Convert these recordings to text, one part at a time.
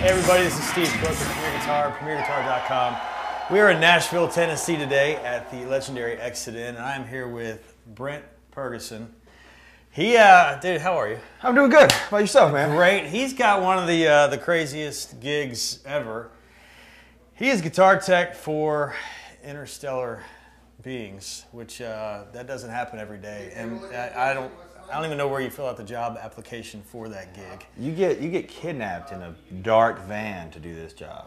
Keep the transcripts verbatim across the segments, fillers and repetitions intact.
Hey everybody, this is Steve Cook with Premier Guitar, premier guitar dot com. We are in Nashville, Tennessee today at the legendary Exit Inn, and I'm here with Brent Purgason. He, uh, dude, how are you? I'm doing good. How about yourself, man? Great. He's got one of the uh, the craziest gigs ever. He is guitar tech for Interstellar Beings, which uh, that doesn't happen every day, and I, I don't. I don't even know where you fill out the job application for that gig. You get you get kidnapped in a dark van to do this job.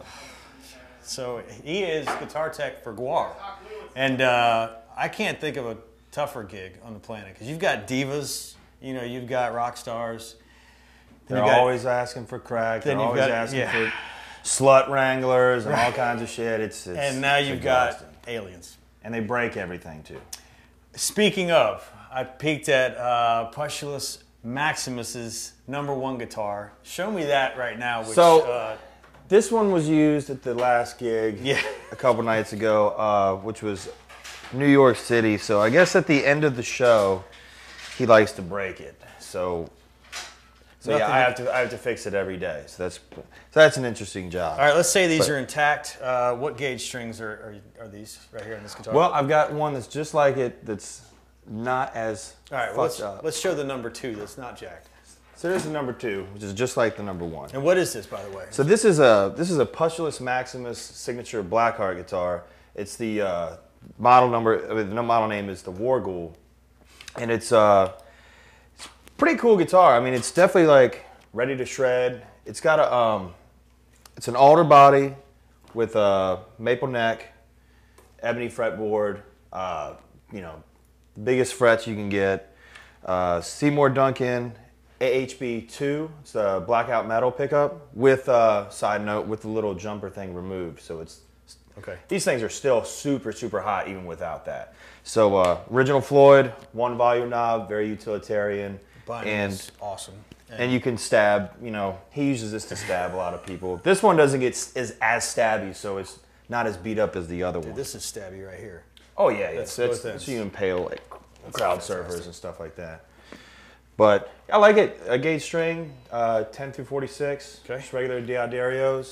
So he is guitar tech for Gwar, and uh, I can't think of a tougher gig on the planet because you've got divas, you know, you've got rock stars. They're got, always asking for crack. They're always got, asking yeah. for slut wranglers and all kinds of shit. It's, it's and now it's you've exhausting. got aliens, and they break everything too. Speaking of, I peeked at uh, Pustulus Maximus's number one guitar. Show me that right now. Which, so uh, this one was used at the last gig yeah. a couple nights ago, uh, which was New York City. So I guess at the end of the show, he likes to break it. So, so yeah, I have to I have to fix it every day. So that's so that's an interesting job. All right, let's say these but, are intact. Uh, what gauge strings are, are are these right here on this guitar? Well, I've got one that's just like it. That's not as all right. Well, let's up. let's show the number two. That's not jacked. So there's the number two, which is just like the number one. And what is this, by the way? So this is a this is a Pustulus Maximus signature Blackheart guitar. It's the uh, model number. I mean, the model name is the Warghoul, and it's uh, it's a pretty cool guitar. I mean, it's definitely like ready to shred. It's got a um, it's an alder body with a maple neck, ebony fretboard. Uh, you know, biggest frets you can get. Uh, Seymour Duncan A H B two. It's a blackout metal pickup with uh, side note with the little jumper thing removed. So it's okay. These things are still super super hot even without that. So uh, original Floyd, one volume knob, very utilitarian. Binding and is awesome. And, and you can stab. You know, he uses this to stab a lot of people. This one doesn't get is as stabby, so it's not as beat up as the other Dude, one. this is stabby right here. Oh yeah, yeah. That's That's, both that's ends. you impale like That's crowd fantastic. surfers and stuff like that. But I like it. A gauge string, uh, ten through forty-six. Okay. Just regular D'Addarios.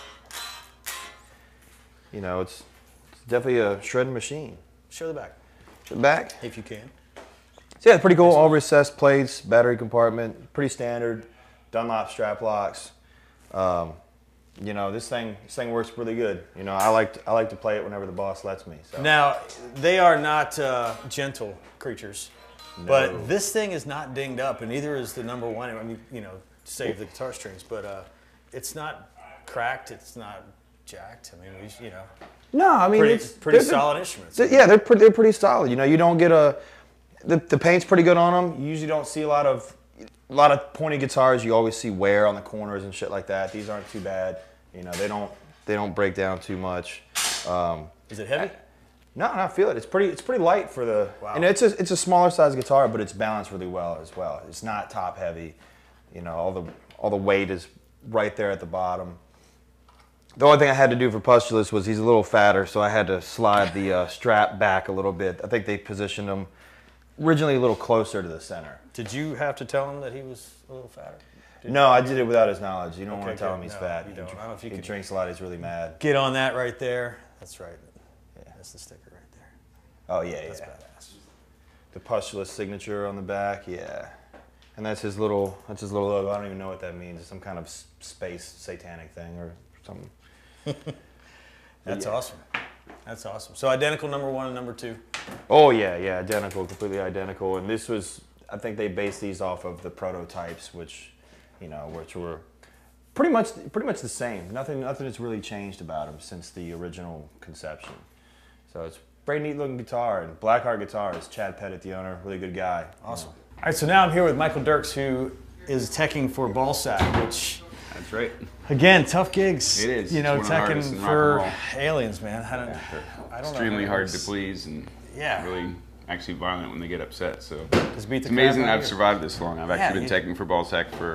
You know, it's, it's definitely a shredding machine. Show the back, The back. if you can. So yeah, pretty cool. All recessed plates, battery compartment, pretty standard. Dunlop strap locks. Um, you know, this thing this thing works really good. You know, I like to, I like to play it whenever the boss lets me. So. Now, they are not uh, gentle creatures, No. but this thing is not dinged up, and neither is the number one. I mean, you know, save the guitar strings, but uh, it's not cracked. It's not jacked. I mean, we, you know, No, I mean pretty, it's pretty they're- solid instruments. they're- yeah, they're pretty, they're pretty solid. You know, you don't get a the, the paint's pretty good on them. You usually don't see a lot of a lot of pointy guitars. You always see wear on the corners and shit like that. These aren't too bad. You know, they don't they don't break down too much. Um, Is it heavy? no, no, I feel it. It's pretty it's pretty light for the Wow. and it's a it's a smaller size guitar, but it's balanced really well as well. It's not top heavy. You know, all the all the weight is right there at the bottom. The only thing I had to do for Pustulus was he's a little fatter, so I had to slide the uh, strap back a little bit. I think they positioned him originally a little closer to the center. Did you have to tell him that he was a little fatter? Did No, I did it without his knowledge. You don't Okay, want to tell good. him he's No, fat. you don't. He, I don't know if you he could- drinks a lot. He's really mad. Get on that right there. That's right. Yeah. That's the sticker right there. Oh yeah, That's yeah. badass. The Pustulus signature on the back, yeah. And that's his little that's his little logo. I don't even know what that means. It's some kind of s- space satanic thing or something. That's yeah. awesome. That's awesome. So identical number one and number two. Oh yeah, yeah, identical, completely identical. And this was, I think they based these off of the prototypes, which, you know, which were pretty much pretty much the same. Nothing nothing has really changed about them since the original conception. So it's a very neat looking guitar, and Blackheart Guitars. Chad Pettit, the owner, really good guy. Awesome. All right, so now I'm here with Michael Dirks, who is teching for Ballsack, which, That's right. again, tough gigs. It is. You know, It's one of the hardest teching in for rock aliens, man. I don't, Yeah, I don't know. extremely how hard it to is. please and Yeah. really actually violent when they get upset. So Just beat the it's amazing crap that out I've of you. survived this long. I've Yeah, actually been you- teching for Ballsack for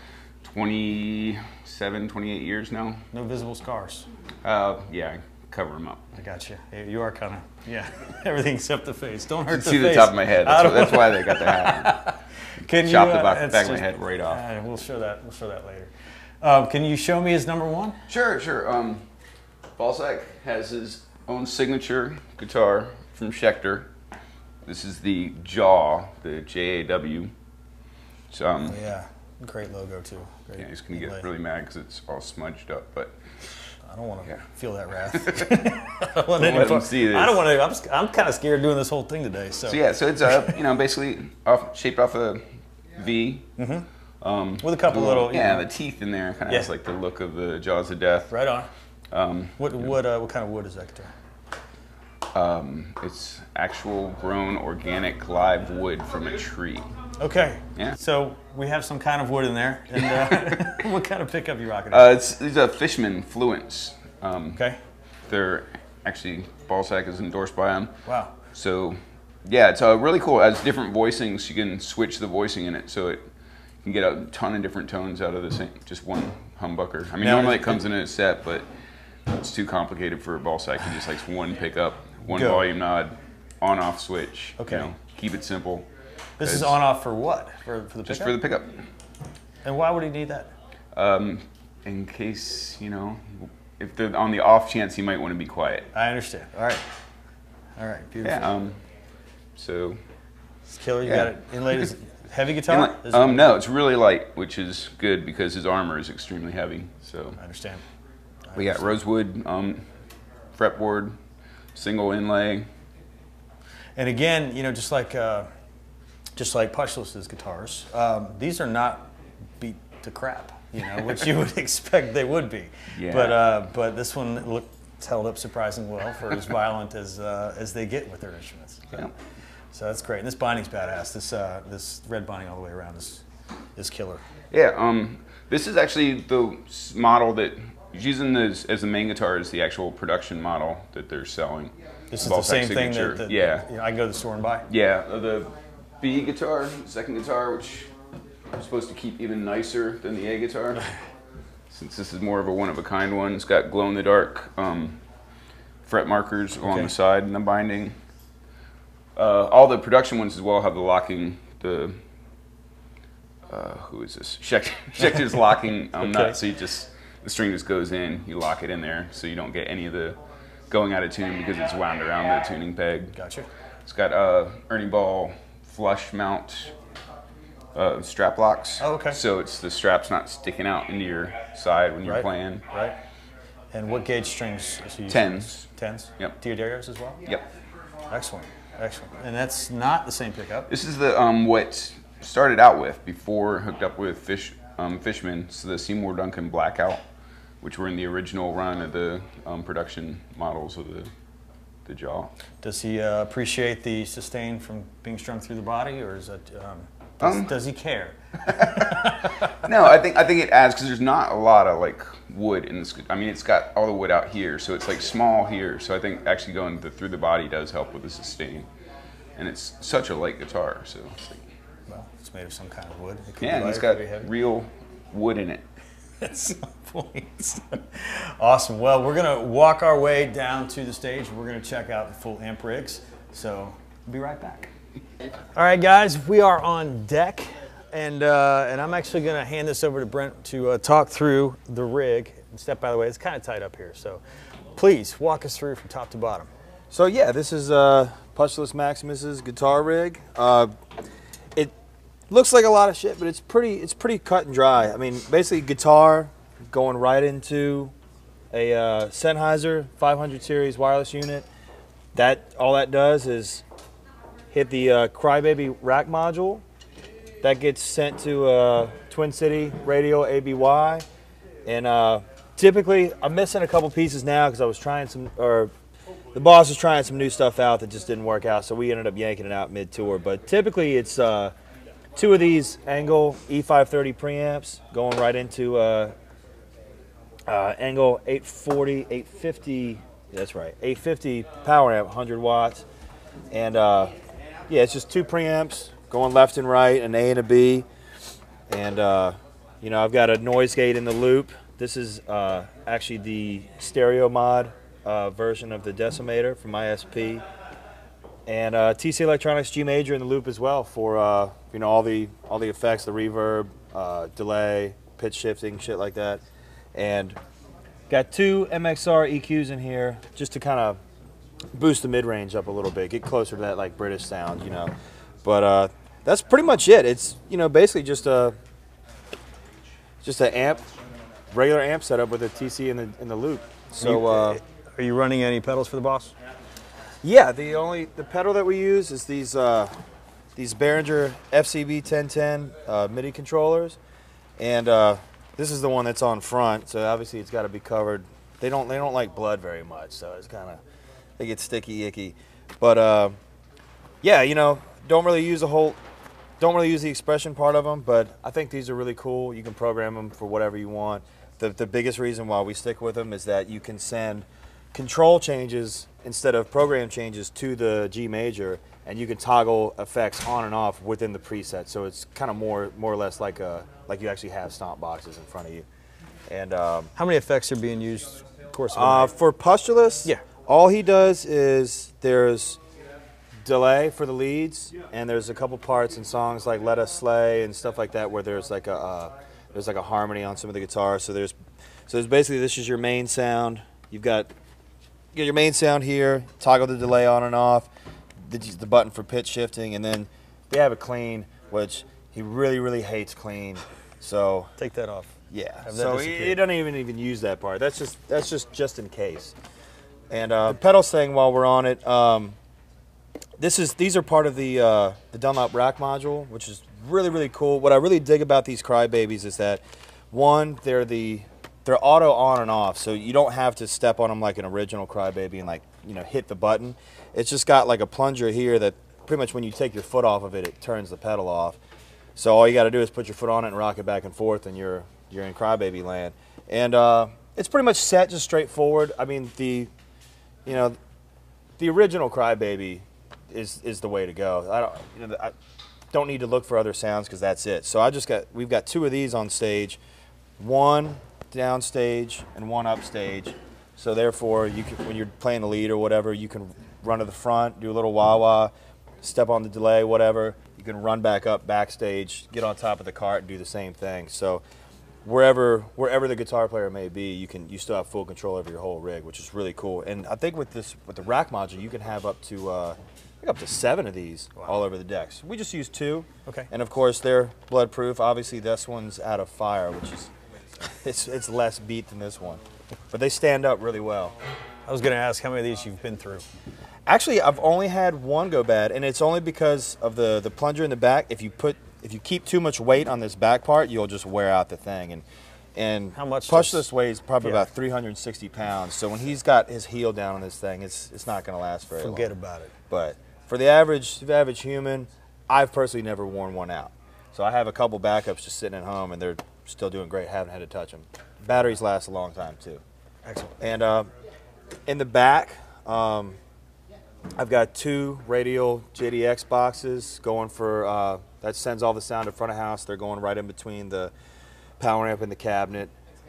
twenty-seven, twenty-eight years now. No visible scars. Uh, yeah, I cover them up. I got you. Yeah, you are kind of, yeah, everything except the face. Don't hurt the See face. the top of my head. I That's, don't why, that's why they got the hat on. Can Chop you, the uh, back, that's back of my just- head right off. Uh, we'll show that. We'll show that later. Uh, can you show me his number one? Sure, sure. Um, Balzac has his own signature guitar from Schecter. This is the Jaw, the J A W. So, um, Oh, yeah, great logo too. Great yeah, he's gonna inlay. get really mad because it's all smudged up, but I don't want to Yeah. feel that wrath. I don't want Don't any let fun- them see this. I don't want to. I'm, s- I'm kind of scared doing this whole thing today. So, so yeah, so it's uh, you know, basically off, shaped off a V. Mm-hmm. Um, with a couple the little, you yeah, know, the teeth in there kind of Yeah. has like the look of the Jaws of Death. right on. Um, What what uh, what kind of wood is that guitar? um, it's actual grown organic live wood from a tree. Okay. Yeah. So we have some kind of wood in there, and uh, what kind of pickup you rocking? Uh, it's these are Fishman Fluence. Um, okay. They're actually Balzac is endorsed by them. Wow. So yeah, it's uh, really cool. It has different voicings. You can switch the voicing in it, so it you can get a ton of different tones out of the same just one humbucker. I mean, Now, normally is- it comes in a set, but it's too complicated for Balzac. He just likes one pickup, one Go. volume nod, on-off switch. Okay. You know, keep it simple. This is It's- on off for what? For for the Just pickup? for the pickup. And why would he need that? Um, in case, you know, if they're on the off chance he might want to be quiet. I understand. All right. All right. Beautiful. Yeah. Um, so. It's killer. You yeah. got it inlaid as heavy guitar. Inla- Is- Um, no, it's really light, which is good because his armor is extremely heavy. So I understand. I we got understand. rosewood um, fretboard, single inlay. And again, you know, just like uh, just like Pushless's guitars, um, these are not beat to crap, you know, which you would expect they would be. Yeah. But uh, but this one looked held up surprisingly well for as violent as uh, as they get with their instruments. So, Yeah. so that's great. And this binding's badass. This uh, this red binding all the way around is is killer. Yeah. Um, this is actually the s- model that he's using this as the main guitar is the actual production model that they're selling. This is Balzac the same thing signature. that, that yeah. you know, I can go to the store and buy. Yeah, uh, the B guitar, second guitar, which I'm supposed to keep even nicer than the A guitar. Since this is more of a one-of-a-kind one, it's got glow-in-the-dark um, fret markers along Okay. the side and the binding. Uh, all the production ones as well have the locking, the, uh, who is this? Schecter, Schecter's locking um, Okay. nut, so you just, the string just goes in, you lock it in there, so you don't get any of the going out of tune because it's wound around the tuning peg. Gotcha. It's got uh, Ernie Ball flush mount uh, strap locks. Oh, okay. So it's the strap's not sticking out into your side when you're Right. playing. Right. And what gauge strings is he using? Tens. Tens? Yep. Teodarios as well? Yep. Excellent. Excellent. And that's not the same pickup. This is the um, what started out with before hooked up with Fish um, Fishman. So the Seymour Duncan Blackout, which were in the original run of the um, production models of the the Jaw. Does he uh, appreciate the sustain from being strung through the body, or is that um, does, Um, does he care? No, I think I think it adds because there's not a lot of like wood in this. I mean, it's got all the wood out here, so it's like small here. So I think actually going the, through the body does help with the sustain, and it's such a light guitar. So it's like, Well, it's made of some kind of wood. It could yeah, be and it's light, it got could be heavy. real wood in it. At some point. Awesome. Well, we're going to walk our way down to the stage. We're going to check out the full amp rigs. So, we'll be right back. All right, guys, we are on deck. And, uh, and I'm actually going to hand this over to Brent to uh, talk through the rig. And step by the way, it's kind of tight up here. So, please walk us through from top to bottom. So yeah, this is uh, Pushless Maximus's guitar rig. Uh, it looks like a lot of shit, but it's pretty it's pretty cut and dry. I mean, basically guitar going right into a uh, Sennheiser five hundred series wireless unit. That all that does is hit the uh, Crybaby rack module. That gets sent to uh, Twin City Radio A B Y, and uh, typically I'm missing a couple pieces now because I was trying some, or the boss was trying some new stuff out that just didn't work out, so we ended up yanking it out mid-tour. But typically it's uh, two of these Angle E five thirty preamps going right into uh, uh, Angle eight forty, eight fifty, that's right, eight fifty power amp, one hundred watts. And uh, yeah, it's just two preamps going left and right, an A and a B. And uh, you know, I've got a noise gate in the loop. This is uh, actually the stereo mod uh, version of the Decimator from I S P. And uh, T C Electronics G Major in the loop as well for uh, you know all the all the effects, the reverb, uh, delay, pitch shifting, shit like that. And got two M X R E Qs in here just to kind of boost the mid-range up a little bit, get closer to that like British sound, you know. But uh, that's pretty much it. It's, you know, basically just a just an amp, regular amp setup with a T C in the in the loop. So, uh, are you running any pedals for the Boss? Yeah, the only the pedal that we use is these uh, these Behringer F C B ten ten uh, MIDI controllers, and uh, this is the one that's on front. So obviously it's got to be covered. They don't they don't like blood very much, so it's kind of they get sticky icky. But uh, yeah, you know, don't really use a whole. Don't really use the expression part of them, but I think these are really cool. You can program them for whatever you want. The, the biggest reason why we stick with them is that you can send control changes instead of program changes to the G major, and you can toggle effects on and off within the preset. So it's kind of more more or less like a like you actually have stomp boxes in front of you. And um, how many effects are being used? Of course, uh, for Pustulus, yeah, all he does is there's delay for the leads, and there's a couple parts in songs like "Let Us Slay" and stuff like that where there's like a uh, there's like a harmony on some of the guitars. So there's so there's basically this is your main sound. You've got you got your main sound here. Toggle the delay on and off. The, the button for pitch shifting, and then they have a clean, which he really really hates clean. So take that off. Yeah. Have So he, he doesn't even even use that part. That's just that's just just in case. And uh, the pedals thing, while we're on it. Um, This is these are part of the uh, the Dunlop rack module, which is really really cool. What I really dig about these Crybabies is that one, they're the they're auto on and off, so you don't have to step on them like an original Crybaby and like you know hit the button. It's just got like a plunger here that pretty much when you take your foot off of it, it turns the pedal off. So all you got to do is put your foot on it and rock it back and forth, and you're you're in Crybaby land. And uh, it's pretty much set, just straightforward. I mean the you know the original Crybaby is is the way to go. I don't you know I don't need to look for other sounds because that's it. So I just got we've got two of these on stage, one down stage and one up stage. So therefore, you can, when you're playing the lead or whatever, you can run to the front, do a little wah wah, step on the delay, whatever. You can run back up backstage, get on top of the cart, and do the same thing. So wherever wherever the guitar player may be, you can you still have full control over your whole rig, which is really cool. And I think with this with the rack module, you can have up to uh, up to seven of these wow. all over the decks. We just use two. Okay. And of course they're blood proof. Obviously this one's out of fire, which is it's it's less beat than this one. But they stand up really well. I was gonna ask how many of these you've been through. Actually, I've only had one go bad, and it's only because of the the plunger in the back. If you put if you keep too much weight on this back part, you'll just wear out the thing. And and how much Pustulus weighs probably yeah. about three hundred sixty pounds. So when he's got his heel down on this thing, it's it's not going to last very Forget long. Forget about it. But for the average the average human, I've personally never worn one out. So I have a couple backups just sitting at home, and they're still doing great. Haven't had to touch them. Batteries last a long time too. Excellent. And uh, in the back, um, I've got two radial J D X boxes going for, uh, that sends all the sound to front of house. They're going right in between the power amp and the cabinet.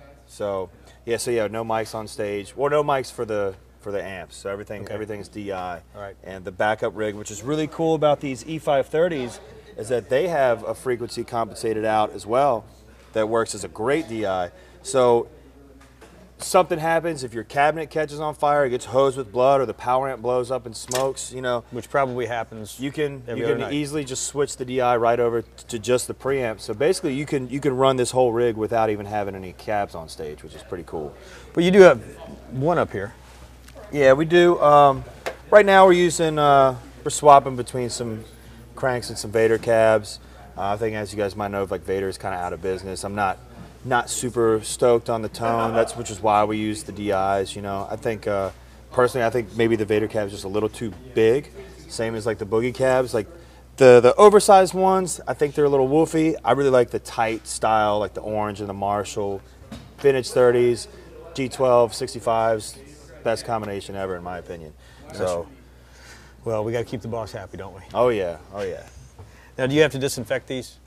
So, yeah, so yeah, no mics on stage. Well, no mics for the for the amps. So everything okay. everything's D I. All right. And the backup rig, which is really cool about these E five thirties, is that they have a frequency compensated out as well that works as a great D I. So something happens, if your cabinet catches on fire, it gets hosed with blood, or the power amp blows up and smokes, you know. Which probably happens. You can every you other can night. easily just switch the D I right over to just the preamp. So basically, you can you can run this whole rig without even having any cabs on stage, which is pretty cool. But you do have one up here. Yeah, we do. Um, right now, we're using uh, we're swapping between some cranks and some Vader cabs. Uh, I think, as you guys might know, like Vader is kind of out of business. I'm not. Not super stoked on the tone. That's which is why we use the D Is. You know, I think uh, personally, I think maybe the Vader cab is just a little too big. Same as like the Boogie cabs. Like the the oversized ones, I think they're a little woofy. I really like the tight style, like the orange and the Marshall, vintage thirties, G twelve, sixty-fives, best combination ever in my opinion. Gotcha. So, well, we got to keep the boss happy, don't we? Oh yeah, oh yeah. Now, do you have to disinfect these?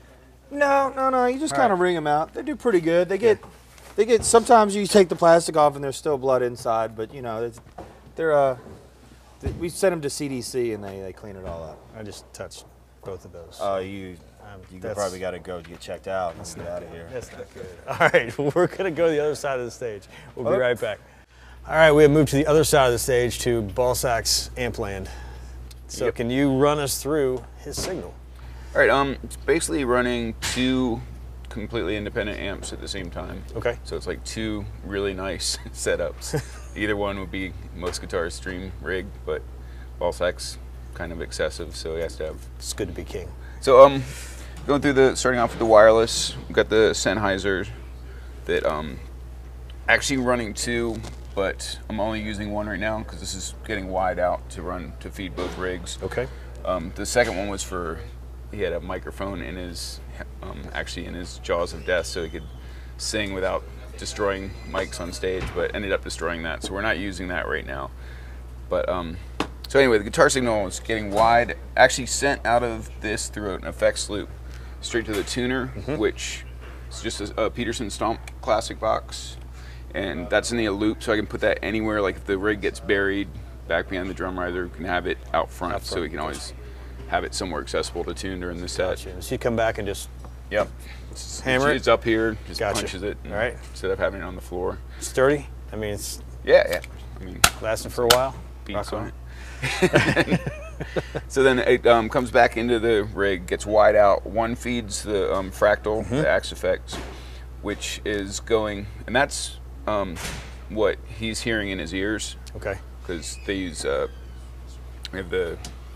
No, no, no. You just All kind of right. wring them out. They do pretty good. They get, Yeah. they get. Sometimes you take the plastic off and there's still blood inside, but you know, it's, they're. Uh, they, we send them to C D C and they, they clean it all up. I just touched both of those. Oh, uh, you. I, Um, You that's- probably got to go get checked out. Let's get out of here. That's not good. All right, well, we're going to go to the other side of the stage. We'll be Okay. right back. All right, we have moved to the other side of the stage to Ballsack's amp land. So Yep. can you run us through his signal? All right, um, it's basically running two completely independent amps at the same time. Okay. So it's like two really nice setups. Either one would be most guitars stream rig, but Ballsack's kind of excessive, so he has to have. It's good to be king. So um, going through the starting off with the wireless, we've got the Sennheiser that um, actually running two, but I'm only using one right now because this is getting wide out to run to feed both rigs. Okay. Um, the second one was for, he had a microphone in his, um, actually in his jaws of death, so he could sing without destroying mics on stage, but ended up destroying that. So we're not using that right now. But um, so anyway, the guitar signal is getting wide. Actually sent out of this through an effects loop straight to the tuner, mm-hmm. which is just a, a Peterson Stomp classic box, and that's in the loop, so I can put that anywhere. Like if the rig gets buried back behind the drum riser, we can have it out front, out front. So we can always have it somewhere accessible to tune during the set. Gotcha. So you come back and just yep. hammer it? It's up here, just Gotcha. punches it, All right. instead of having it on the floor. Sturdy? I mean, it's yeah, yeah. I mean, lasted for a while. Beats on it. So then it um, comes back into the rig, gets wide out. One feeds the um, fractal, mm-hmm. the Axe Effects, which is going, and that's um, what he's hearing in his ears. Okay. Because they use, uh, we have the,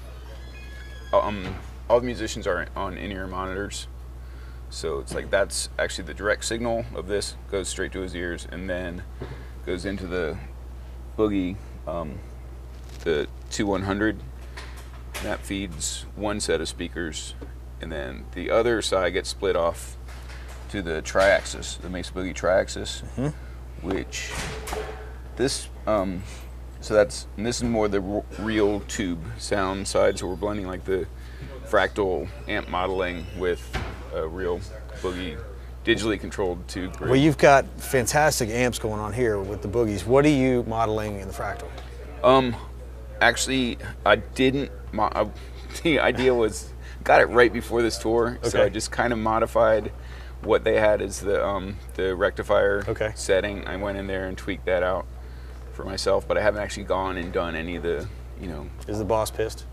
um, all the musicians are on in-ear monitors. So it's like that's actually the direct signal of this, goes straight to his ears, and then goes into the Boogie, um, the two one hundred. That feeds one set of speakers, and then the other side gets split off to the Triaxis, the Mesa Boogie Triaxis, mm-hmm. which this, um, so that's, and this is more the r real tube sound side, so we're blending like the fractal amp modeling with a real Boogie digitally controlled tube grid. Well, you've got fantastic amps going on here with the Boogies. What are you modeling in the fractal? Um, actually, I didn't, mo I, the idea was, got it right before this tour, okay. so I just kind of modified what they had as the um, the rectifier okay. setting. I went in there and tweaked that out for myself, but I haven't actually gone and done any of the, you know. Is the boss pissed?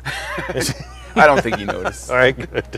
I don't think he noticed. All right, good.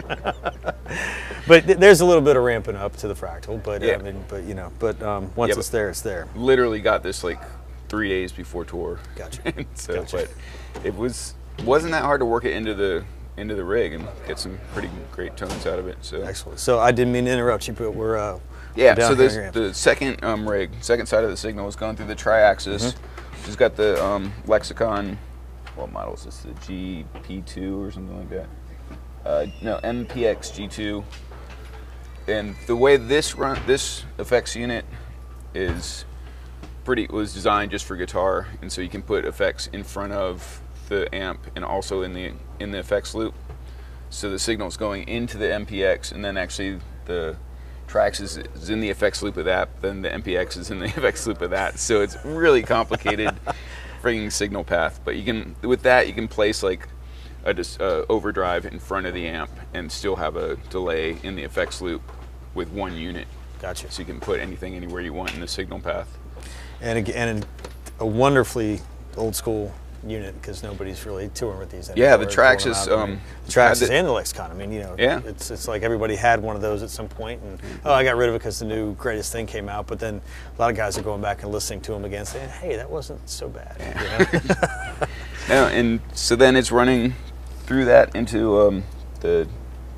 But th there's a little bit of ramping up to the fractal, but yeah. I mean, but you know, but um, once yeah, it's there, it's there. Literally got this like three days before tour. Gotcha. so, gotcha. But it was wasn't that hard to work it into the into the rig and get some pretty great tones out of it. So excellent. So I didn't mean to interrupt you, but we're uh, yeah. We're down so this, here the second um, rig, second side of the signal is going through the Triaxis, mm-hmm. which has got the um, Lexicon. What model is this? The G P two or something like that? Uh, no, M P X G two. And the way this run, this effects unit is pretty was designed just for guitar, and so you can put effects in front of the amp and also in the in the effects loop. So the signal is going into the M P X, and then actually the Trax is, is in the effects loop of that. Then the M P X is in the effects loop of that. So it's really complicated. Freaking signal path, but you can with that you can place like a uh, overdrive in front of the amp and still have a delay in the effects loop with one unit. Gotcha. So you can put anything anywhere you want in the signal path. And again, a wonderfully old school unit because nobody's really touring with these anymore. Yeah, the Traxis, um, the Traxis and the Lexicon. I mean, you know, yeah. it's it's like everybody had one of those at some point, and oh, I got rid of it because the new greatest thing came out. But then a lot of guys are going back and listening to them again, saying, "Hey, that wasn't so bad." Yeah. You know? Yeah, and so then it's running through that into um, the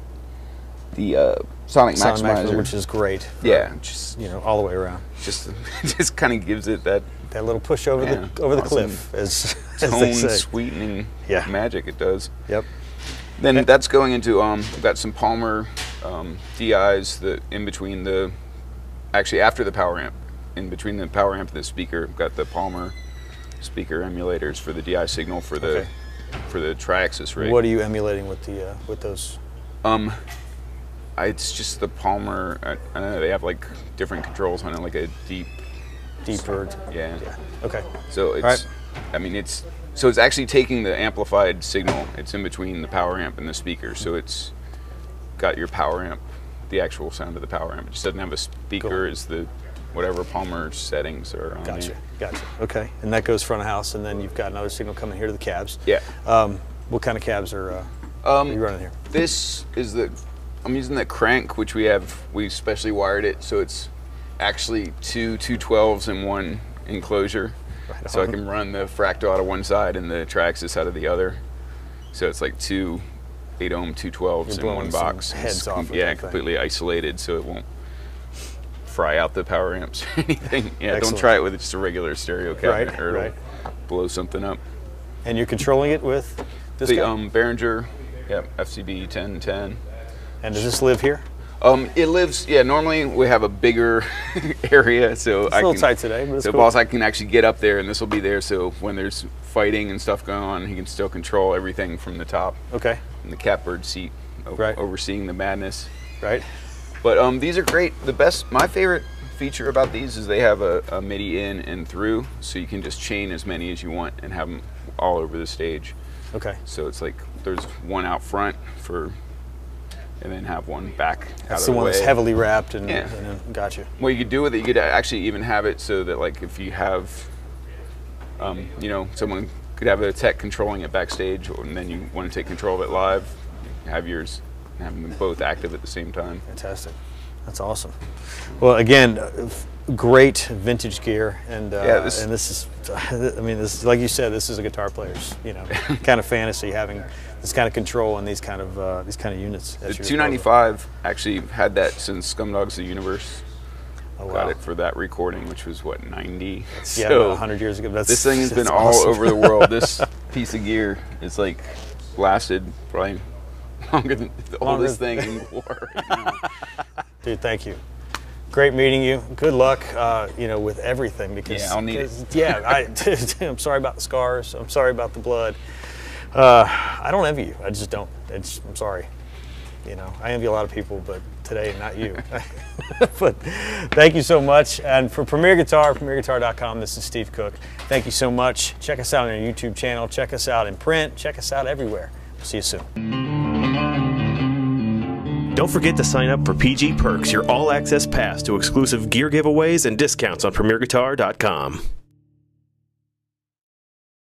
the uh, Sonic, Sonic Maximizer, Maximizer, which is great. For, yeah, just you know, all the way around. Just just kind of gives it that. That little push over yeah, the over the awesome cliff, as, as tone they say. sweetening yeah. magic it does. Yep. Then and that's going into um, we've got some Palmer um, D Is that in between the, actually after the power amp, in between the power amp and the speaker, we've got the Palmer speaker emulators for the D I signal for the okay. for the Triaxis rig. What are you emulating with the uh, with those? Um, I, it's just the Palmer. I, I don't know. They have like different controls on it, like a deep. Deeper. Yeah. yeah. Okay. So it's, right. I mean, it's, so it's actually taking the amplified signal. It's in between the power amp and the speaker. So it's, got your power amp, the actual sound of the power amp. It just doesn't have a speaker. Cool. It's the whatever Palmer settings are on Gotcha, it. gotcha. Okay, and that goes front of house, and then you've got another signal coming here to the cabs. Yeah. Um, what kind of cabs are, uh, Um, are you running here? This is the, I'm using the crank, which we have, we specially wired it, so it's actually two two twelves in one enclosure. Right So I on. can run the Fractal out of one side and the Traxxas out of the other. So it's like two eight ohm two twelves You're in blowing one some box. heads It's off com- with yeah, that thing. completely isolated, so it won't fry out the power amps or anything. Yeah, Excellent. don't try it with just a regular stereo cabinet, Right, or it'll right. blow something up. And you're controlling it with this The guy? um, Behringer, yeah, F C B ten ten. And does this live here? Um, it lives, yeah, normally we have a bigger area, so It's I a little can, tight today, but it's so cool. boss, I can actually get up there, and this will be there, so when there's fighting and stuff going on, he can still control everything from the top, Okay, in the catbird seat, o- Right. overseeing the madness. right? But um, these are great. The best, my favorite feature about these is they have a, a MIDI in and through, so you can just chain as many as you want and have them all over the stage. Okay. So it's like there's one out front for, and then have one back out That's of the the one way. that's heavily wrapped and, Yeah. and then, got you. What you could do with it, you could actually even have it so that, like, if you have, um, you know, someone could have a tech controlling it backstage, or, and then you want to take control of it live, have yours, have them both active at the same time. Fantastic. That's awesome. Well, again, uh, f- great vintage gear, and uh, Yeah, this- and this is, I mean, this is, like you said, this is a guitar player's, you know, kind of fantasy, having this kind of control and these kind of uh, these kind of units. at The your two disposal. ninety-five actually had that since Scumdogs of the Universe. Oh, wow. Got it for that recording, which was what, ninety? Yeah, So about one hundred years ago. That's, this thing has been that's all awesome. over the world. This piece of gear is like lasted probably longer than the Longer oldest than- thing in the war. You know? Dude, thank you. Great meeting you. Good luck, uh, you know, with everything. Because Yeah, I'll need it. 'cause, yeah, I, I'm sorry about the scars. I'm sorry about the blood. Uh, I don't envy you. I just don't. It's, I'm sorry. You know, I envy a lot of people, but today, not you. But thank you so much. And for Premier Guitar, premier guitar dot com, this is Steve Cook. Thank you so much. Check us out on our YouTube channel. Check us out in print. Check us out everywhere. See you soon. Don't forget to sign up for P G Perks, your all-access pass to exclusive gear giveaways and discounts on premier guitar dot com.